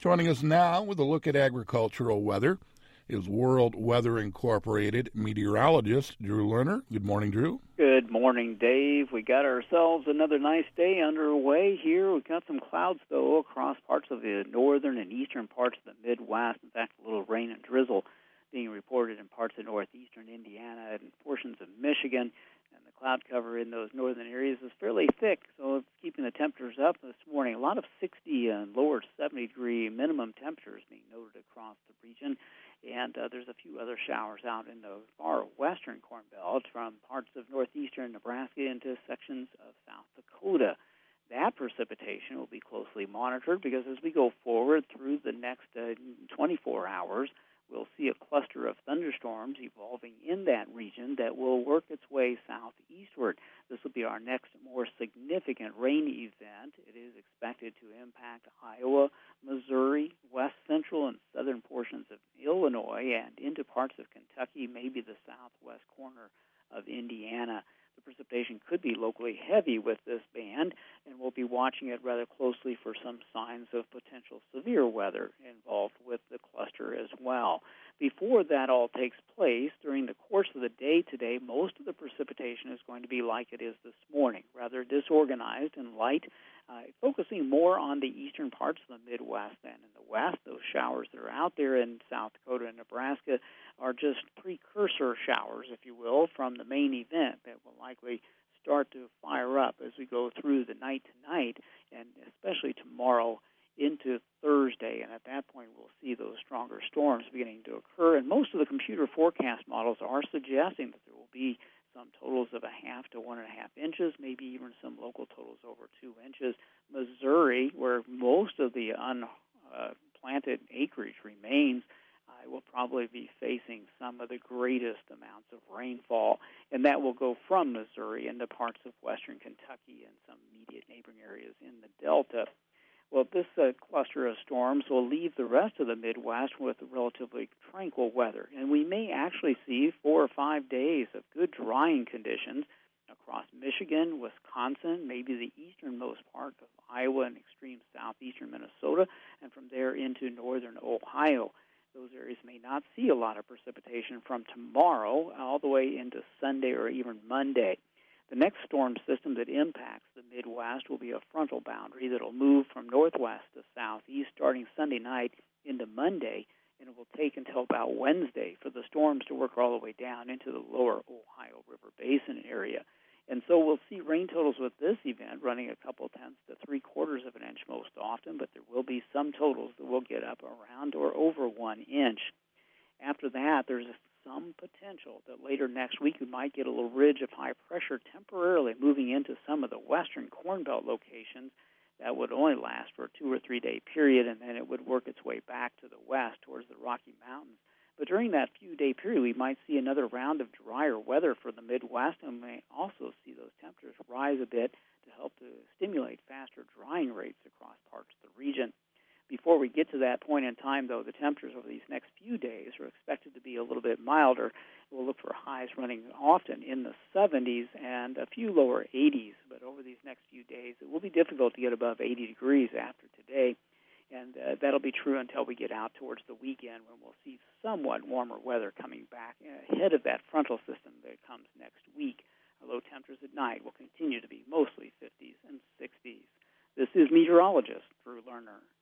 Joining us now with a look at agricultural weather is World Weather Incorporated meteorologist Drew Lerner. Good morning, Drew. Good morning, Dave. We got ourselves another nice day underway here. We've got some clouds, though, across parts of the northern and eastern parts of the Midwest. In fact, a little rain and drizzle being reported in parts of northeastern Indiana and portions of Michigan. And the cloud cover in those northern areas is fairly thick, so it's keeping the temperatures up this morning. A lot of 60 and lower 70-degree minimum temperatures being noted across the region. And there's a few other showers out in the far western Corn Belt from parts of northeastern Nebraska into sections of South Dakota. That precipitation will be closely monitored because as we go forward through the next 24 hours, we'll see a cluster of thunderstorms evolving in that region that will work its way southeastward. This will be our next more significant rain event. It is expected to impact Iowa, Missouri, west central and southern portions of Illinois, and into parts of Kentucky, maybe the southwest corner of Indiana. The precipitation could be locally heavy with this band, and we'll be watching it rather closely for some signs of potential severe weather involved with the cluster as well. Before that all takes place, during the course of the day today, most of the precipitation is going to be like it is this morning, rather disorganized and light, focusing more on the eastern parts of the Midwest than in the west. Those showers that are out there in South Dakota and Nebraska are just precursor showers, if you will, from the main event that will likely start to fire up as we go through the night tonight, and especially tomorrow into Thursday. And at that point, we'll see those stronger storms beginning to occur. And most of the computer forecast models are suggesting that there will be some totals of 0.5 to 1.5 inches, maybe even some local totals over 2 inches. Missouri, where most of the unplanted acreage remains, will probably be facing some of the greatest amounts of rainfall, and that will go from Missouri into parts of western Kentucky and some immediate neighboring areas in the Delta. Well, this cluster of storms will leave the rest of the Midwest with relatively tranquil weather, and we may actually see 4 or 5 days of good drying conditions across Michigan, Wisconsin, maybe the easternmost part of Iowa and extreme southeastern Minnesota, and from there into northern Ohio. Those areas may not see a lot of precipitation from tomorrow all the way into Sunday or even Monday. The next storm system that impacts the Midwest will be a frontal boundary that will move from northwest to southeast starting Sunday night into Monday, and it will take until about Wednesday for the storms to work all the way down into the lower Ohio River Basin area. And so we'll see rain totals with this event running a couple tenths to 3/4 of an inch most often, but there will be some totals that will get up around or over 1 inch. After that, there's some potential that later next week we might get a little ridge of high pressure temporarily moving into some of the western Corn Belt locations that would only last for a 2 or 3 day period, and then it would work its way back to the west towards the Rocky Mountains. But during that few-day period, we might see another round of drier weather for the Midwest, and we may also see those temperatures rise a bit to help to stimulate faster drying rates across parts of the region. Before we get to that point in time, though, the temperatures over these next few days are expected to be a little bit milder. We'll look for highs running often in the 70s and a few lower 80s. But over these next few days, it will be difficult to get above 80 degrees after today. And that'll be true until we get out towards the weekend when we'll see somewhat warmer weather coming back ahead of that frontal system that comes next week. Low temperatures at night will continue to be mostly 50s and 60s. This is meteorologist Drew Lerner.